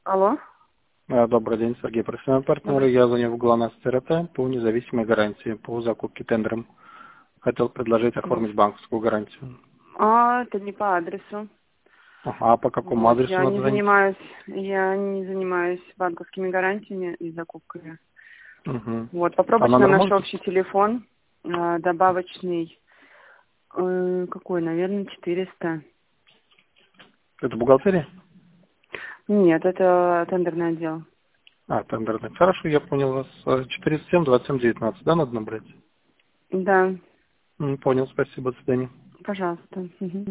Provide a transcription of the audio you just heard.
Алло. Добрый день, Сергей, профессиональный партнер. Добрый. Я звоню в Главное СТРТ по независимой гарантии, по закупке тендером. Хотел предложить Да. оформить банковскую гарантию. Это не по адресу. Ага, а по какому Вот, адресу надо звонить? я не занимаюсь банковскими гарантиями и закупками. Угу. Вот, А попробуйте на номер наш можете? общий телефон, добавочный, какой, наверное, 400. Это бухгалтерия? Нет, это тендерный отдел. Тендерный. Хорошо, я понял вас. 407-27-19, да, надо набрать? Да, Понял, спасибо, до свидания. пожалуйста. Мгм.